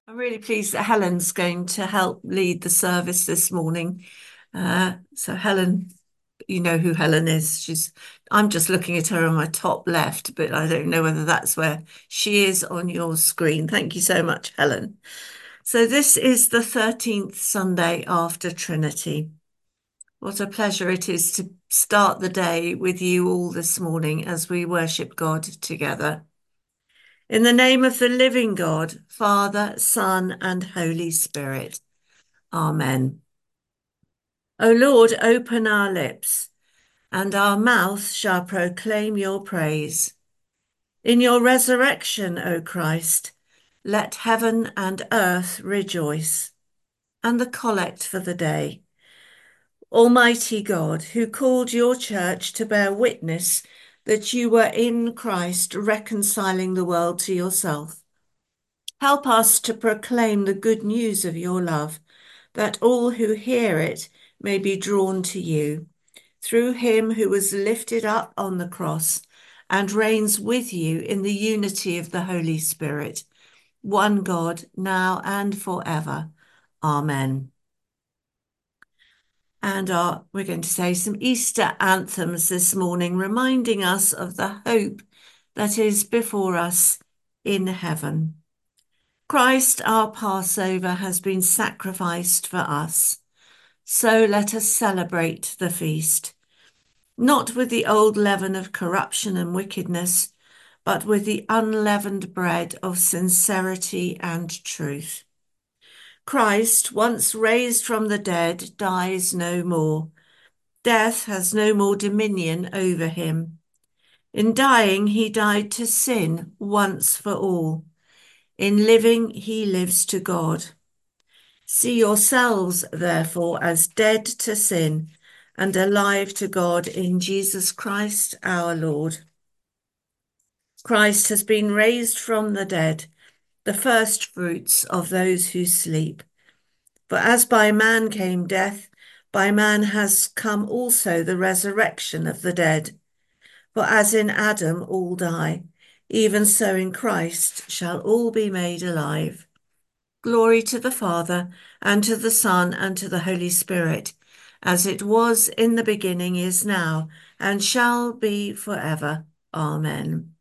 I'm really pleased that Helen's going to help lead the service this morning. So Helen, you know who Helen is. I'm just looking at her on my top left, but I don't know whether that's where she is on your screen. Thank you so much, Helen. So this is the 13th Sunday after Trinity. What a pleasure it is to start the day with you all this morning as we worship God together. In the name of the living God, Father, Son, and Holy Spirit. Amen. O Lord, open our lips, and our mouth shall proclaim your praise. In your resurrection, O Christ, let heaven and earth rejoice. And the collect for the day. Almighty God, who called your church to bear witness that you were in Christ reconciling the world to yourself, help us to proclaim the good news of your love, that all who hear it may be drawn to you. Through him who was lifted up on the cross and reigns with you in the unity of the Holy Spirit, one God, now and forever. Amen. And we're going to say some Easter anthems this morning, reminding us of the hope that is before us in heaven. Christ, our Passover, has been sacrificed for us. So let us celebrate the feast, not with the old leaven of corruption and wickedness, but with the unleavened bread of sincerity and truth. Christ, once raised from the dead, dies no more. Death has no more dominion over him. In dying, he died to sin once for all. In living, he lives to God. See yourselves, therefore, as dead to sin and alive to God in Jesus Christ our Lord. Christ has been raised from the dead, the first fruits of those who sleep. For as by man came death, by man has come also the resurrection of the dead. For as in Adam all die, even so in Christ shall all be made alive. Glory to the Father, and to the Son, and to the Holy Spirit, as it was in the beginning, is now, and shall be forever. Amen.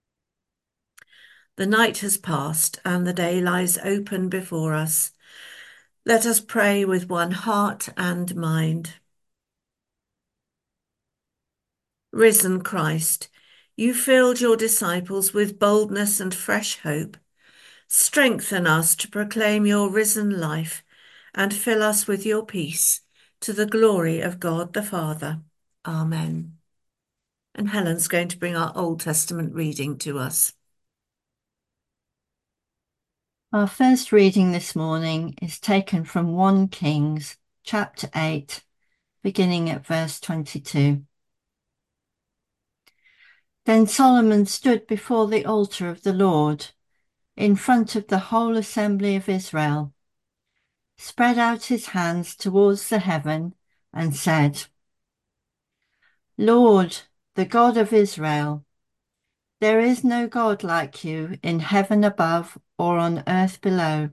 The night has passed, and the day lies open before us. Let us pray with one heart and mind. Risen Christ, you filled your disciples with boldness and fresh hope. Strengthen us to proclaim your risen life and fill us with your peace to the glory of God the Father. Amen. And Helen's going to bring our Old Testament reading to us. Our first reading this morning is taken from 1 Kings chapter 8, beginning at verse 22. Then Solomon stood before the altar of the Lord, in front of the whole assembly of Israel, spread out his hands towards the heaven, and said, Lord, the God of Israel, there is no God like you in heaven above or on earth below.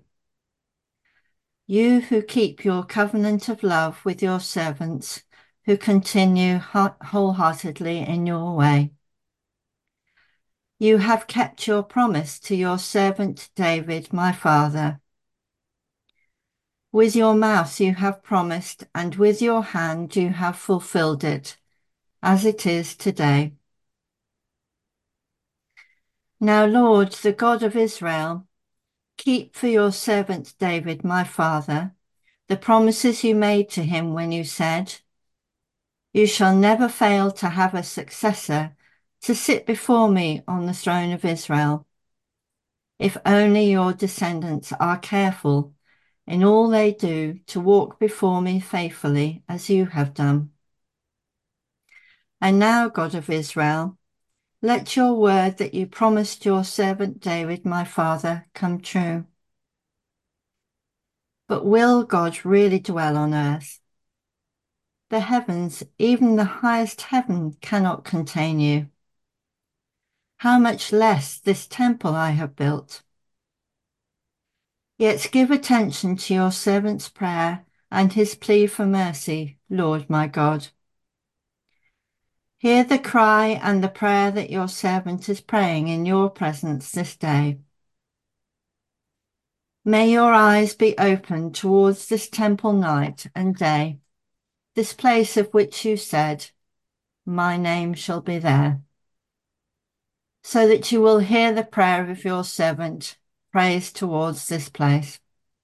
You who keep your covenant of love with your servants, who continue wholeheartedly in your way. You have kept your promise to your servant David, my father. With your mouth you have promised, and with your hand you have fulfilled it, as it is today. Now, Lord, the God of Israel, keep for your servant David, my father, the promises you made to him when you said, You shall never fail to have a successor to sit before me on the throne of Israel, if only your descendants are careful in all they do to walk before me faithfully as you have done. And now, God of Israel, let your word that you promised your servant David, my father, come true. But will God really dwell on earth? The heavens, even the highest heaven, cannot contain you. How much less this temple I have built? Yet give attention to your servant's prayer and his plea for mercy, Lord my God. Hear the cry and the prayer that your servant is praying in your presence this day. May your eyes be open towards this temple night and day, this place of which you said, my name shall be there, so that you will hear the prayer of your servant praised towards this place.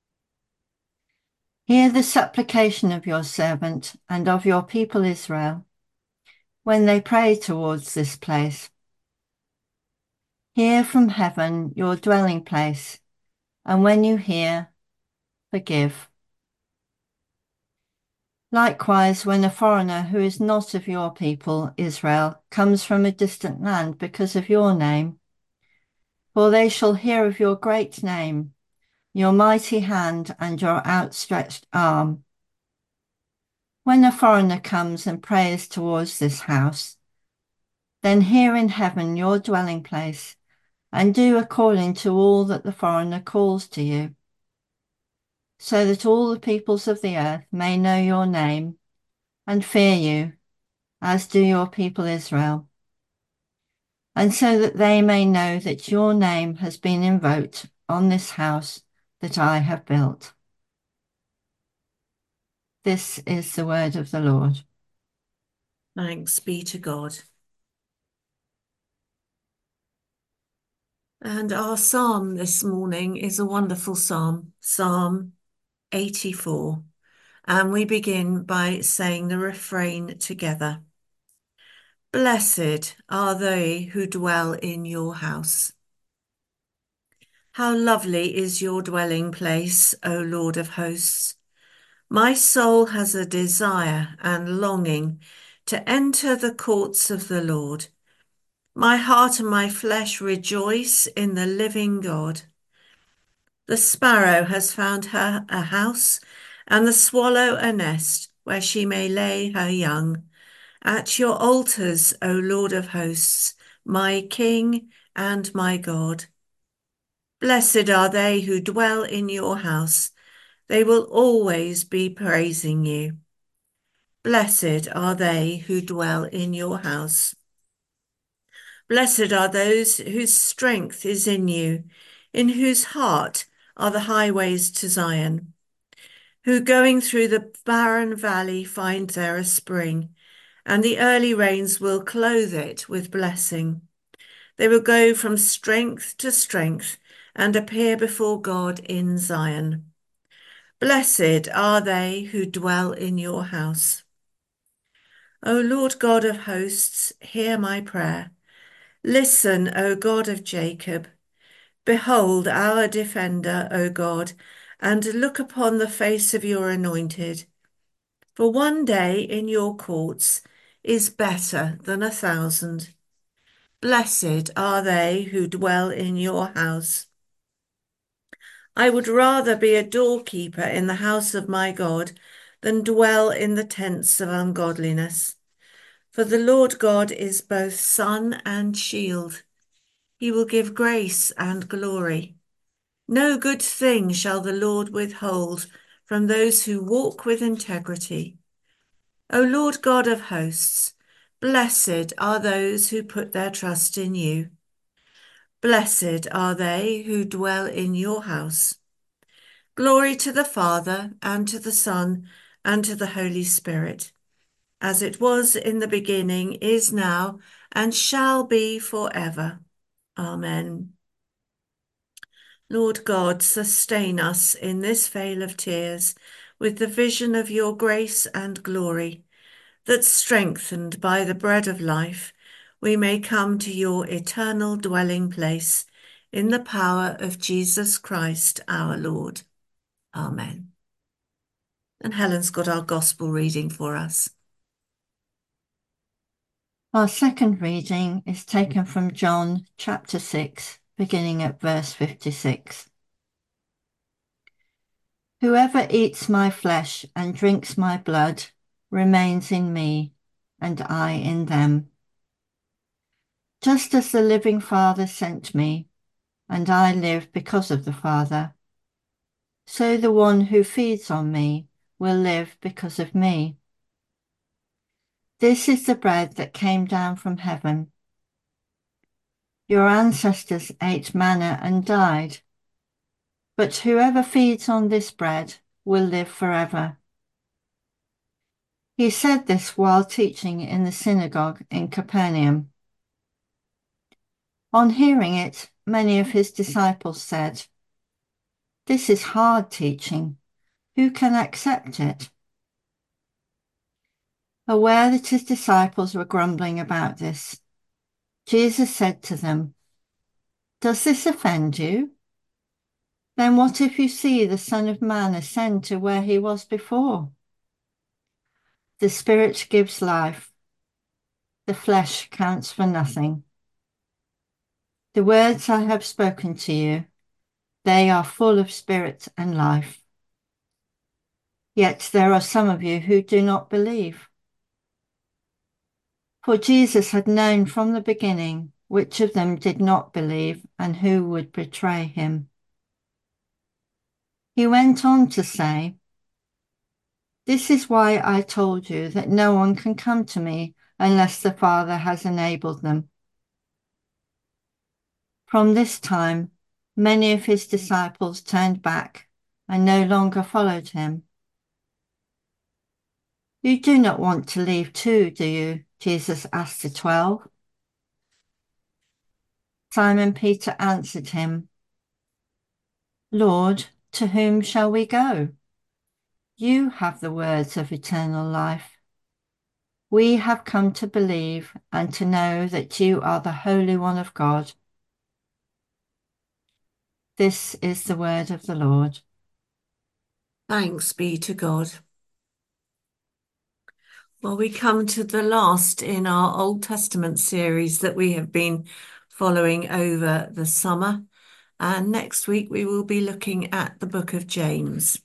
Hear the supplication of your servant and of your people Israel when they pray towards this place. Hear from heaven your dwelling place, and when you hear, forgive. Likewise, when a foreigner who is not of your people, Israel, comes from a distant land because of your name, for they shall hear of your great name, your mighty hand and your outstretched arm. When a foreigner comes and prays towards this house, then hear in heaven your dwelling place, and do according to all that the foreigner calls to you, so that all the peoples of the earth may know your name and fear you, as do your people Israel, and so that they may know that your name has been invoked on this house that I have built. This is the word of the Lord. Thanks be to God. And our psalm this morning is a wonderful psalm, Psalm 84. And we begin by saying the refrain together. Blessed are they who dwell in your house. How lovely is your dwelling place, O Lord of hosts. My soul has a desire and longing to enter the courts of the Lord. My heart and my flesh rejoice in the living God. The sparrow has found her a house, and the swallow a nest where she may lay her young. At your altars, O Lord of hosts, my King and my God. Blessed are they who dwell in your house. They will always be praising you. Blessed are they who dwell in your house. Blessed are those whose strength is in you, in whose heart are the highways to Zion, who going through the barren valley find there a spring, and the early rains will clothe it with blessing. They will go from strength to strength and appear before God in Zion. Blessed are they who dwell in your house. O Lord God of hosts, hear my prayer. Listen, O God of Jacob. Behold our defender, O God, and look upon the face of your anointed. For one day in your courts is better than 1,000. Blessed are they who dwell in your house. I would rather be a doorkeeper in the house of my God than dwell in the tents of ungodliness. For the Lord God is both sun and shield. He will give grace and glory. No good thing shall the Lord withhold from those who walk with integrity. O Lord God of hosts, blessed are those who put their trust in you. Blessed are they who dwell in your house. Glory to the Father, and to the Son, and to the Holy Spirit, as it was in the beginning, is now, and shall be forever. Amen. Lord God, sustain us in this vale of tears with the vision of your grace and glory, that strengthened by the bread of life, we may come to your eternal dwelling place in the power of Jesus Christ our Lord. Amen. And Helen's got our gospel reading for us. Our second reading is taken from John chapter 6, beginning at verse 56. Whoever eats my flesh and drinks my blood remains in me, and I in them. Just as the living Father sent me, and I live because of the Father, so the one who feeds on me will live because of me. This is the bread that came down from heaven. Your ancestors ate manna and died, but whoever feeds on this bread will live forever. He said this while teaching in the synagogue in Capernaum. On hearing it, many of his disciples said, "This is hard teaching. Who can accept it?" Aware that his disciples were grumbling about this, Jesus said to them, "Does this offend you? Then what if you see the Son of Man ascend to where he was before? The Spirit gives life, the flesh counts for nothing. The words I have spoken to you, they are full of spirit and life. Yet there are some of you who do not believe." For Jesus had known from the beginning which of them did not believe and who would betray him. He went on to say, "This is why I told you that no one can come to me unless the Father has enabled them." From this time, many of his disciples turned back and no longer followed him. "You do not want to leave too, do you?" Jesus asked the 12. Simon Peter answered him, "Lord, to whom shall we go? You have the words of eternal life. We have come to believe and to know that you are the Holy One of God." This is the word of the Lord. Thanks be to God. Well, we come to the last in our Old Testament series that we have been following over the summer. And next week we will be looking at the book of James.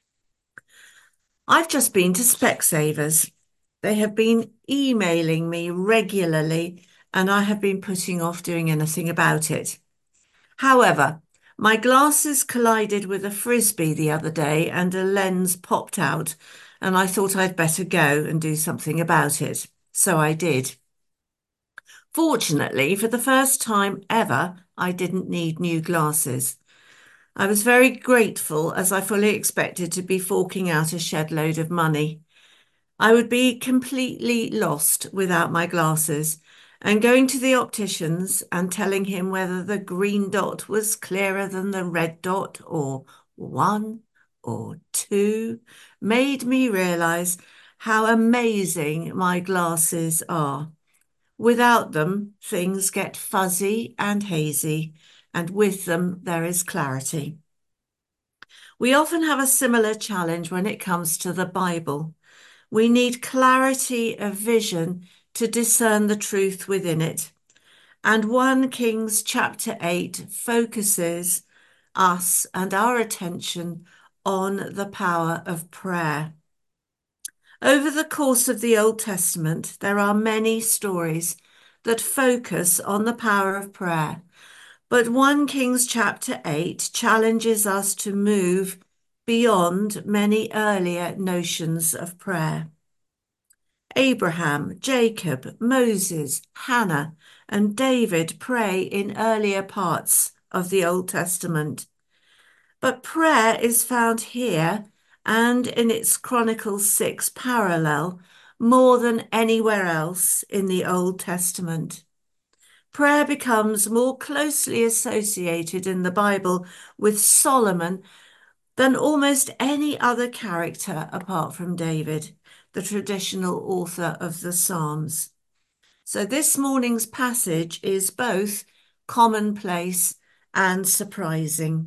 I've just been to Specsavers. They have been emailing me regularly, and I have been putting off doing anything about it. However, my glasses collided with a frisbee the other day and a lens popped out, and I thought I'd better go and do something about it. So I did. Fortunately, for the first time ever, I didn't need new glasses. I was very grateful as I fully expected to be forking out a shed load of money. I would be completely lost without my glasses, and going to the optician's and telling him whether the green dot was clearer than the red dot, or one, or two, made me realise how amazing my glasses are. Without them, things get fuzzy and hazy, and with them, there is clarity. We often have a similar challenge when it comes to the Bible. We need clarity of vision to discern the truth within it. And 1 Kings chapter 8 focuses us and our attention on the power of prayer. Over the course of the Old Testament, there are many stories that focus on the power of prayer. But 1 Kings chapter 8 challenges us to move beyond many earlier notions of prayer. Abraham, Jacob, Moses, Hannah, and David pray in earlier parts of the Old Testament. But prayer is found here and in its Chronicles 6 parallel more than anywhere else in the Old Testament. Prayer becomes more closely associated in the Bible with Solomon than almost any other character apart from David, the traditional author of the Psalms. So this morning's passage is both commonplace and surprising.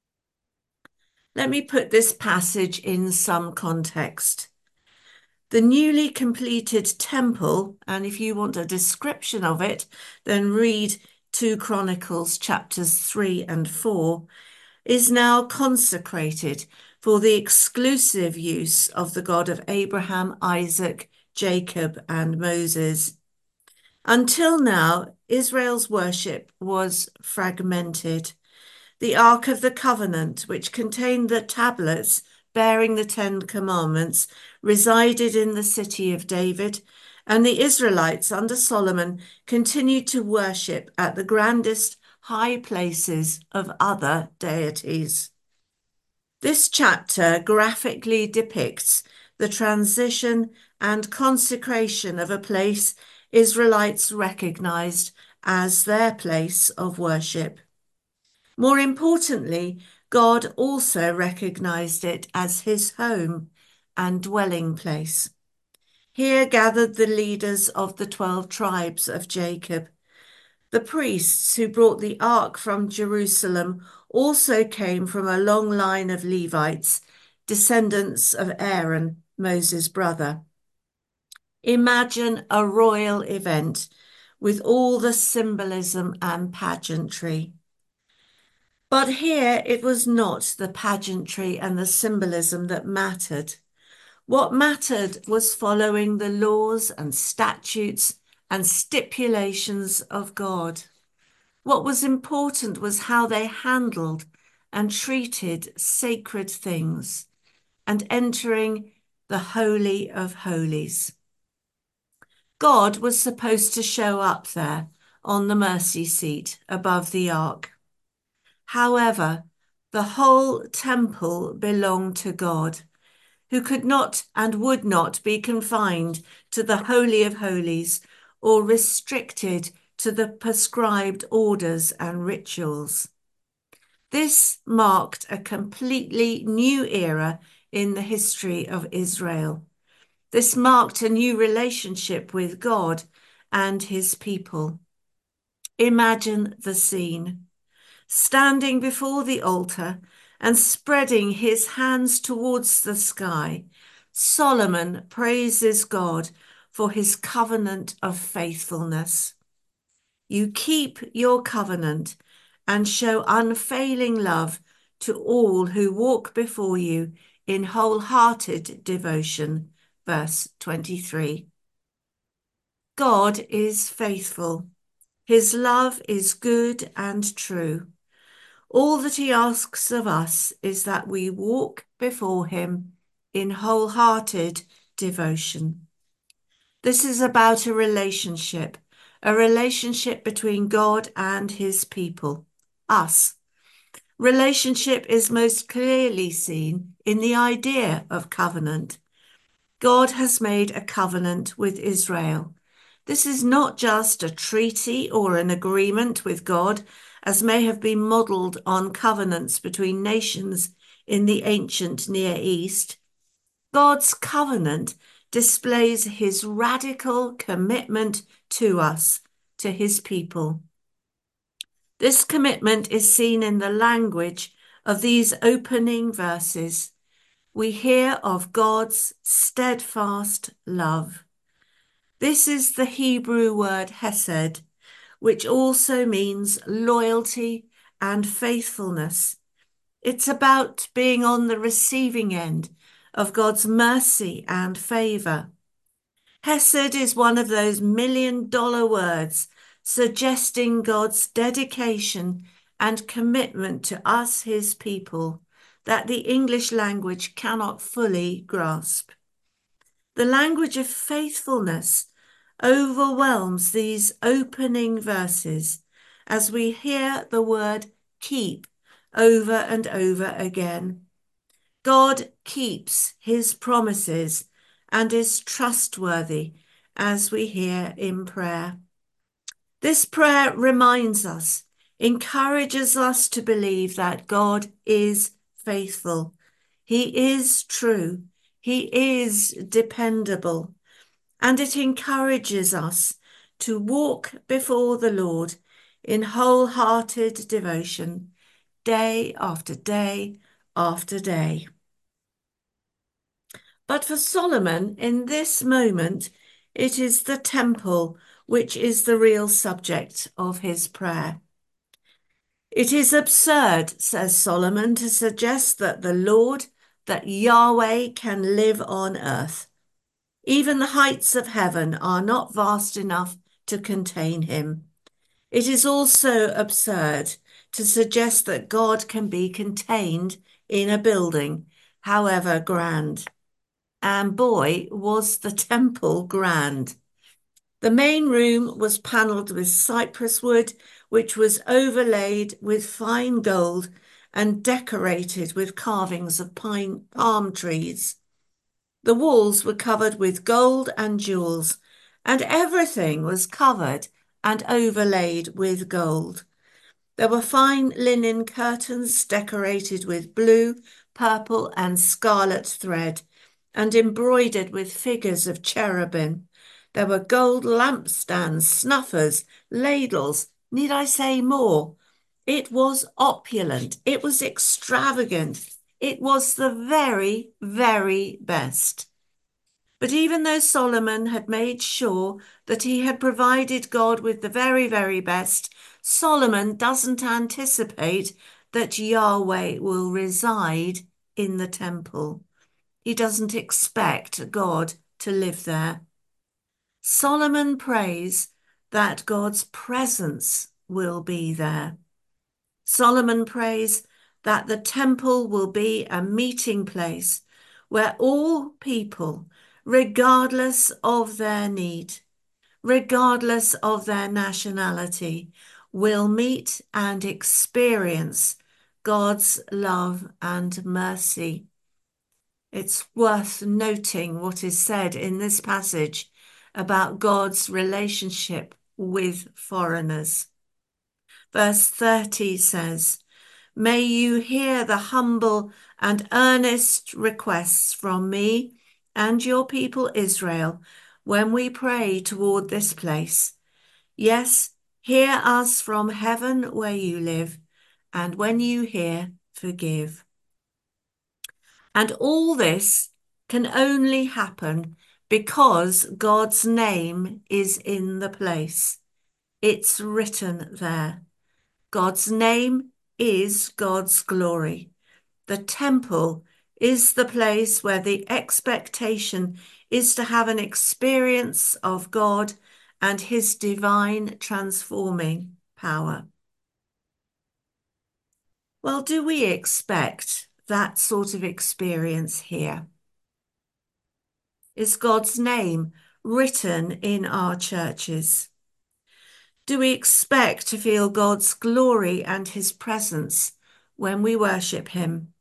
Let me put this passage in some context. The newly completed temple, and if you want a description of it, then read 2 Chronicles chapters 3 and 4, is now consecrated for the exclusive use of the God of Abraham, Isaac, Jacob, and Moses. Until now, Israel's worship was fragmented. The Ark of the Covenant, which contained the tablets bearing the Ten Commandments, resided in the city of David, and the Israelites under Solomon continued to worship at the grandest high places of other deities. This chapter graphically depicts the transition and consecration of a place Israelites recognized as their place of worship. More importantly, God also recognized it as his home and dwelling place. Here gathered the leaders of the 12 tribes of Jacob. The priests who brought the ark from Jerusalem also came from a long line of Levites, descendants of Aaron, Moses' brother. Imagine a royal event with all the symbolism and pageantry. But here it was not the pageantry and the symbolism that mattered. What mattered was following the laws and statutes and stipulations of God. What was important was how they handled and treated sacred things and entering the Holy of Holies. God was supposed to show up there on the mercy seat above the ark. However, the whole temple belonged to God, who could not and would not be confined to the Holy of Holies or restricted to the prescribed orders and rituals. This marked a completely new era in the history of Israel. This marked a new relationship with God and his people. Imagine the scene. Standing before the altar and spreading his hands towards the sky, Solomon praises God for his covenant of faithfulness. You keep your covenant and show unfailing love to all who walk before you in wholehearted devotion. Verse 23. God is faithful. His love is good and true. All that he asks of us is that we walk before him in wholehearted devotion. This is about a relationship between God and his people, us. Relationship is most clearly seen in the idea of covenant. God has made a covenant with Israel. This is not just a treaty or an agreement with God, as may have been modelled on covenants between nations in the ancient Near East. God's covenant displays his radical commitment to us, to his people. This commitment is seen in the language of these opening verses. We hear of God's steadfast love. This is the Hebrew word hesed, which also means loyalty and faithfulness. It's about being on the receiving end of God's mercy and favour. Hesed is one of those million-dollar words suggesting God's dedication and commitment to us, his people, that the English language cannot fully grasp. The language of faithfulness overwhelms these opening verses as we hear the word keep over and over again. God keeps his promises and is trustworthy, as we hear in prayer. This prayer reminds us, encourages us to believe that God is faithful. He is true. He is dependable. And it encourages us to walk before the Lord in wholehearted devotion, day after day after day. But for Solomon, in this moment, it is the temple which is the real subject of his prayer. It is absurd, says Solomon, to suggest that the Lord, that Yahweh can live on earth. Even the heights of heaven are not vast enough to contain him. It is also absurd to suggest that God can be contained in a building, however grand. And boy, was the temple grand. The main room was panelled with cypress wood, which was overlaid with fine gold and decorated with carvings of palm trees. The walls were covered with gold and jewels, and everything was covered and overlaid with gold. There were fine linen curtains decorated with blue, purple, and scarlet thread, and embroidered with figures of cherubim. There were gold lampstands, snuffers, ladles. Need I say more? It was opulent. It was extravagant. It was the very, very best. But even though Solomon had made sure that he had provided God with the very, very best, Solomon doesn't anticipate that Yahweh will reside in the temple. He doesn't expect God to live there. Solomon prays that God's presence will be there. Solomon prays that the temple will be a meeting place where all people, regardless of their need, regardless of their nationality, will meet and experience God's love and mercy. It's worth noting what is said in this passage about God's relationship with foreigners. Verse 30 says, "May you hear the humble and earnest requests from me and your people Israel when we pray toward this place. Yes, hear us from heaven where you live, and when you hear, forgive." And all this can only happen because God's name is in the place. It's written there. God's name is God's glory. The temple is the place where the expectation is to have an experience of God and his divine transforming power. Well, do we expect that sort of experience here? Is God's name written in our churches? Do we expect to feel God's glory and his presence when we worship him?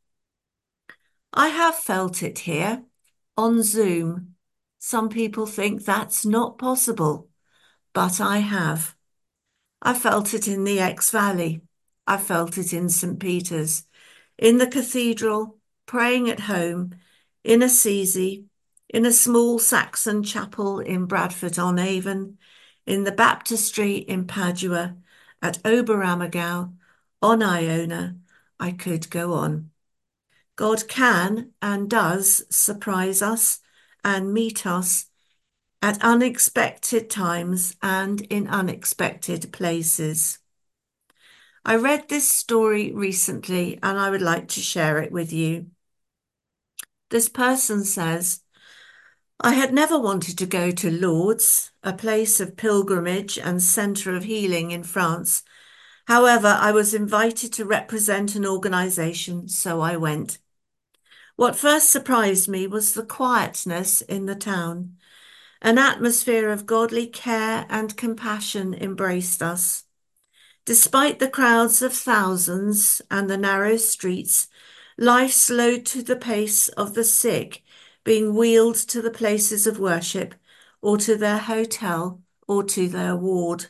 I have felt it here on Zoom. Some people think that's not possible, but I have. I felt it in the Exe Valley. I felt it in St. Peter's, in the cathedral, praying at home, in Assisi, in a small Saxon chapel in Bradford-on-Avon, in the baptistry in Padua, at Oberammergau, on Iona. I could go on. God can and does surprise us and meet us at unexpected times and in unexpected places. I read this story recently and I would like to share it with you. This person says, "I had never wanted to go to Lourdes, a place of pilgrimage and centre of healing in France. However, I was invited to represent an organisation, so I went. What first surprised me was the quietness in the town. An atmosphere of godly care and compassion embraced us. Despite the crowds of thousands and the narrow streets, life slowed to the pace of the sick being wheeled to the places of worship or to their hotel or to their ward.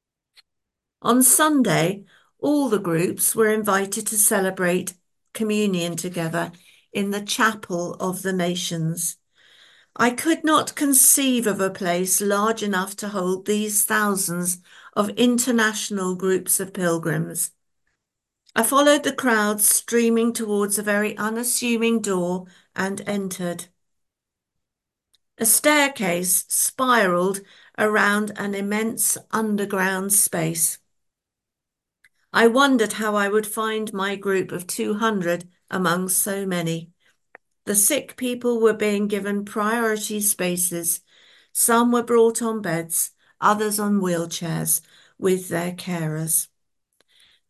On Sunday, all the groups were invited to celebrate communion together in the Chapel of the Nations. I could not conceive of a place large enough to hold these thousands of international groups of pilgrims. I followed the crowd streaming towards a very unassuming door and entered. A staircase spiraled around an immense underground space. I wondered how I would find my group of 200 among so many. The sick people were being given priority spaces. Some were brought on beds, others on wheelchairs with their carers.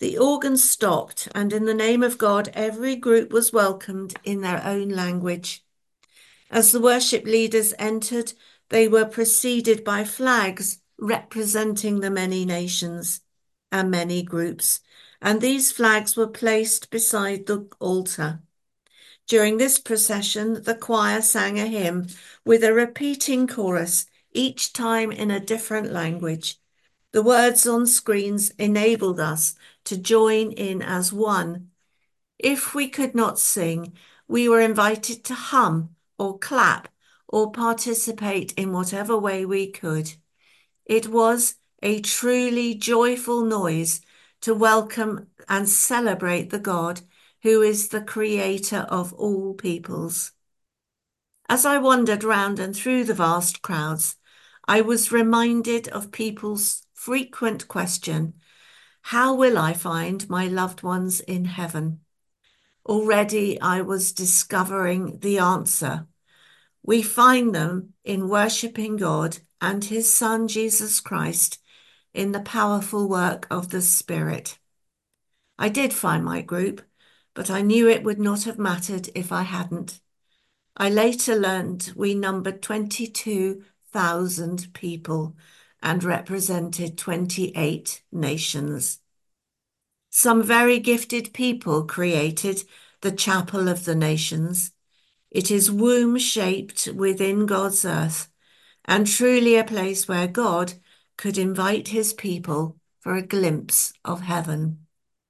The organ stopped, and in the name of God, every group was welcomed in their own language. As the worship leaders entered, they were preceded by flags representing the many nations and many groups, and these flags were placed beside the altar. During this procession, the choir sang a hymn with a repeating chorus, each time in a different language. The words on screens enabled us to join in as one. If we could not sing, we were invited to hum or clap or participate in whatever way we could. It was a truly joyful noise to welcome and celebrate the God who is the creator of all peoples. As I wandered round and through the vast crowds, I was reminded of people's frequent question, how will I find my loved ones in heaven? Already I was discovering the answer. We find them in worshipping God and his Son, Jesus Christ, in the powerful work of the Spirit. I did find my group, but I knew it would not have mattered if I hadn't. I later learned we numbered 22,000 people and represented 28 nations. Some very gifted people created the Chapel of the Nations. It is womb-shaped within God's earth and truly a place where God could invite his people for a glimpse of heaven.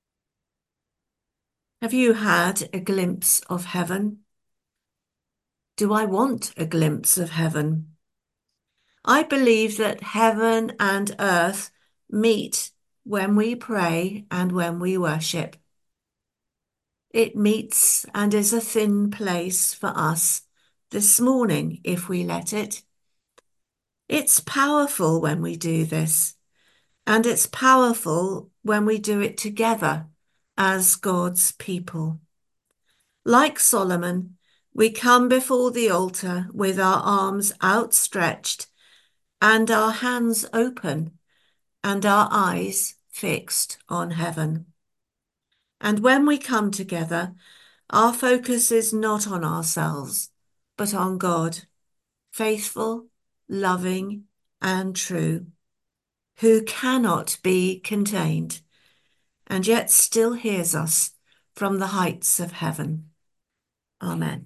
Have you had a glimpse of heaven? Do I want a glimpse of heaven? I believe that heaven and earth meet when we pray and when we worship. It meets and is a thin place for us this morning if we let it. It's powerful when we do this, and it's powerful when we do it together as God's people. Like Solomon, we come before the altar with our arms outstretched and our hands open and our eyes fixed on heaven. And when we come together, our focus is not on ourselves, but on God, faithful, loving, and true, who cannot be contained, and yet still hears us from the heights of heaven. Amen.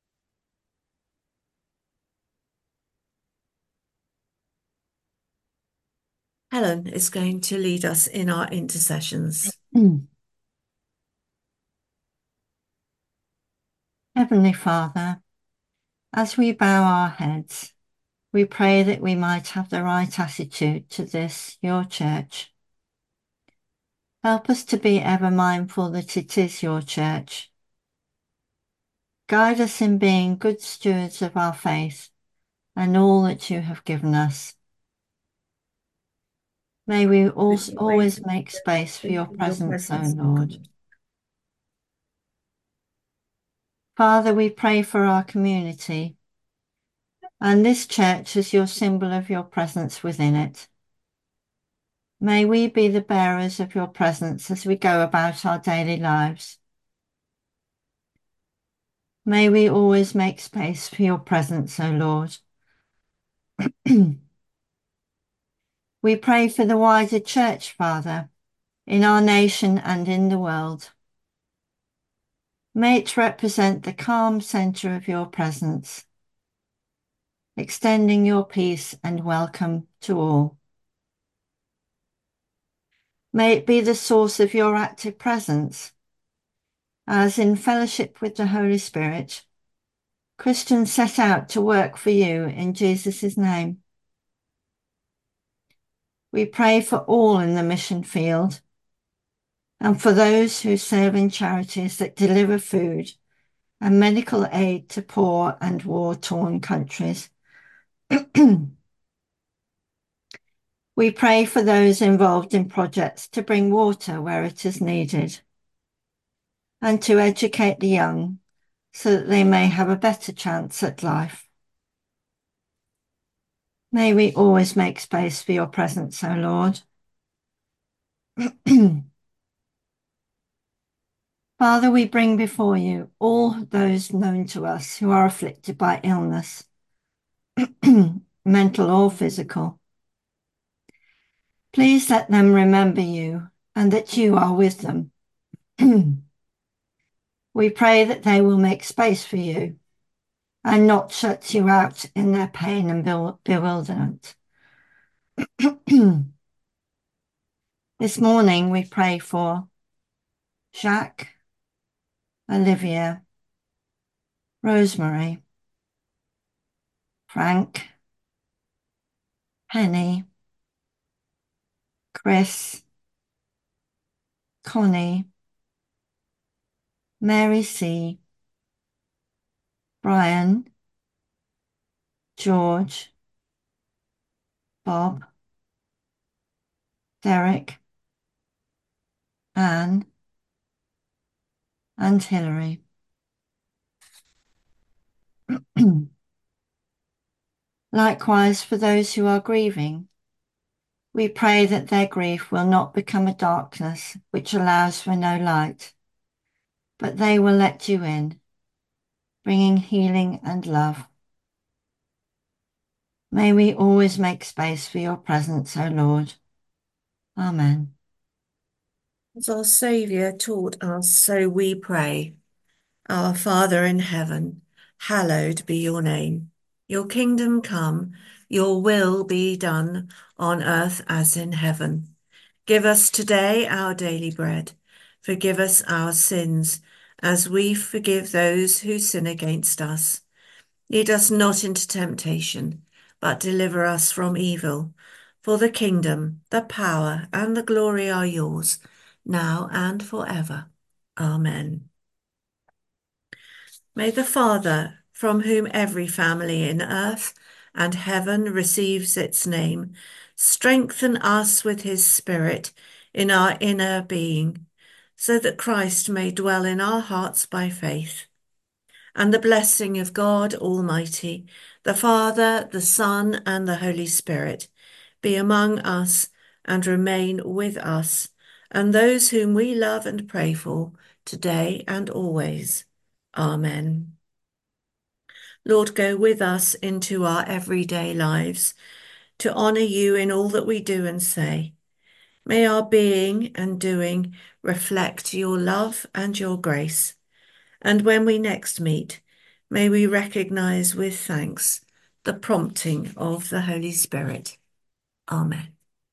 Helen is going to lead us in our intercessions. Heavenly Father, as we bow our heads, we pray that we might have the right attitude to this, your church. Help us to be ever mindful that it is your church. Guide us in being good stewards of our faith and all that you have given us. May we also always make space for your presence, O Lord. Father, we pray for our community and this church as your symbol of your presence within it. May we be the bearers of your presence as we go about our daily lives. May we always make space for your presence, O Lord. We pray for the wider church, Father, in our nation and in the world. May it represent the calm centre of your presence, extending your peace and welcome to all. May it be the source of your active presence, as in fellowship with the Holy Spirit, Christians set out to work for you in Jesus' name. We pray for all in the mission field and for those who serve in charities that deliver food and medical aid to poor and war-torn countries. We pray for those involved in projects to bring water where it is needed and to educate the young so that they may have a better chance at life. May we always make space for your presence, O Lord. Father, we bring before you all those known to us who are afflicted by illness, mental or physical. Please let them remember you and that you are with them. We pray that they will make space for you and not shut you out in their pain and bewilderment. This morning we pray for Jacques, Olivia, Rosemary, Frank, Penny, Chris, Connie, Mary C., Brian, George, Bob, Derek, Anne, and Hilary. Likewise, for those who are grieving, we pray that their grief will not become a darkness which allows for no light, but they will let you in, bringing healing and love. May we always make space for your presence, O Lord. Amen. As our Saviour taught us, so we pray. Our Father in heaven, hallowed be your name. Your kingdom come, your will be done on earth as in heaven. Give us today our daily bread. Forgive us our sins as we forgive those who sin against us. Lead us not into temptation, but deliver us from evil. For the kingdom, the power, and the glory are yours, now and forever. Amen. May the Father, from whom every family in earth and heaven receives its name, strengthen us with his Spirit in our inner being, so that Christ may dwell in our hearts by faith. And the blessing of God Almighty, the Father, the Son, and the Holy Spirit be among us and remain with us and those whom we love and pray for today and always. Amen. Lord, go with us into our everyday lives to honour you in all that we do and say. May our being and doing reflect your love and your grace. And when we next meet, may we recognise with thanks the prompting of the Holy Spirit. Amen.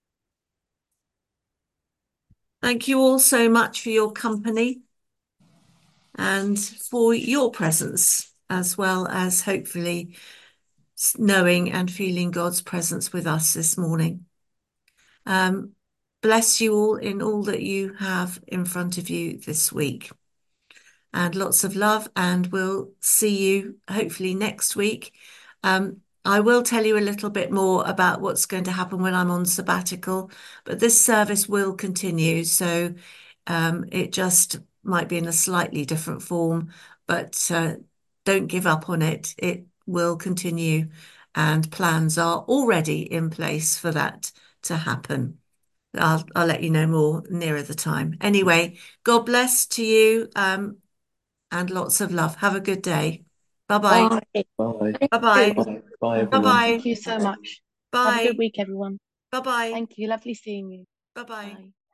Thank you all so much for your company and for your presence, as well as hopefully knowing and feeling God's presence with us this morning. Bless you all in all that you have in front of you this week. And lots of love, and we'll see you hopefully next week. I will tell you a little bit more about what's going to happen when I'm on sabbatical, but this service will continue, so it just might be in a slightly different form, but don't give up on it. It will continue, and plans are already in place for that to happen. I'll let you know more nearer the time. Anyway, God bless to you. And lots of love. Have a good day. Bye-bye. Bye. Bye. Bye-bye. Bye. Bye, everyone. Bye-bye. Thank you so much. Have a good Bye. week, everyone. Bye-bye. Thank you. Lovely seeing you. Bye-bye. Bye.